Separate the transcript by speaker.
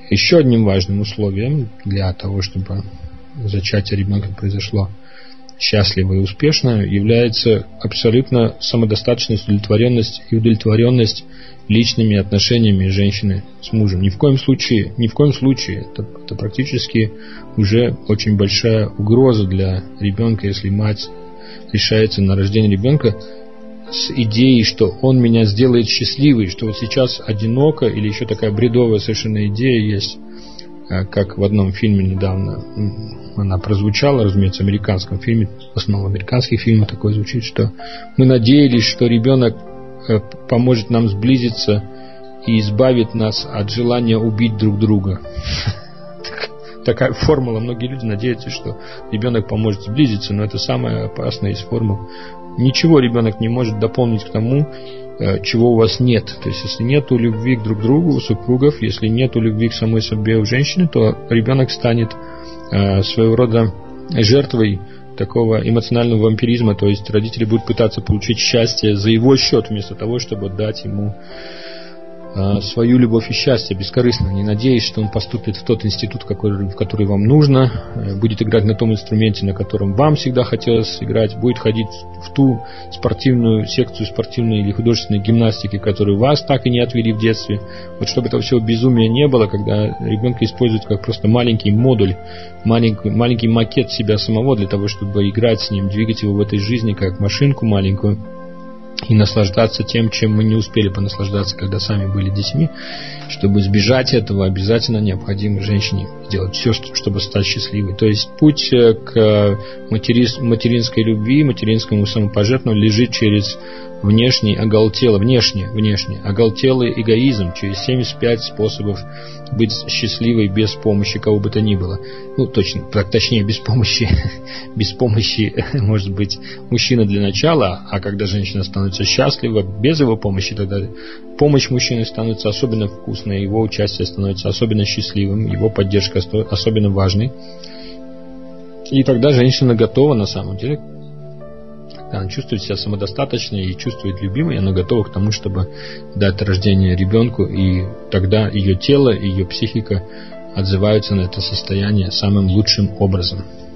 Speaker 1: Еще одним важным условием для того, чтобы зачатие ребенка произошло счастливо и успешно, является абсолютно самодостаточность, удовлетворенность личными отношениями женщины с мужем. Ни в коем случае, это практически уже очень большая угроза для ребенка, если мать решается на рождение ребенка с идеей, что он меня сделает счастливой, что вот сейчас одиноко, или еще такая бредовая совершенно идея есть, как в одном фильме недавно она прозвучала, разумеется, в американском фильме, в основном в американских фильмах такое звучит, что мы надеялись, что ребенок поможет нам сблизиться и избавит нас от желания убить друг друга. Такая формула. Многие люди надеются, что ребенок поможет сблизиться, но это самая опасная из формул. Ничего ребенок не может дополнить к тому, чего у вас нет. То есть, если нет любви друг к другу у супругов, если нет любви к самой себе у женщины, то ребенок станет своего рода жертвой такого эмоционального вампиризма. То есть, родители будут пытаться получить счастье за его счет, вместо того, чтобы дать ему свою любовь и счастье бескорыстно, не надеясь, что он поступит в тот институт, в который вам нужно, будет играть на том инструменте, на котором вам всегда хотелось играть, будет ходить в ту спортивную секцию спортивной или художественной гимнастики, которую вас так и не отвели в детстве. Вот чтобы этого всего безумия не было, когда ребенка используют как просто маленький модуль, маленький макет себя самого для того, чтобы играть с ним, двигать его в этой жизни как машинку маленькую, и наслаждаться тем, чем мы не успели понаслаждаться, когда сами были детьми. Чтобы избежать этого, обязательно необходимо женщине сделать все, чтобы стать счастливой. То есть путь к материнской любви, материнскому самопожертвованию лежит через внешний оголтелый эгоизм, через 75 способов быть счастливой без помощи кого бы то ни было. Точнее, без помощи, может быть, мужчина для начала, а когда женщина становится счастлива без его помощи, тогда помощь мужчины становится особенно вкусной, его участие становится особенно счастливым, его поддержка особенно важной. И тогда женщина готова на самом деле. Она чувствует себя самодостаточной и чувствует любимой, она готова к тому, чтобы дать рождение ребенку, и тогда ее тело и ее психика отзываются на это состояние самым лучшим образом.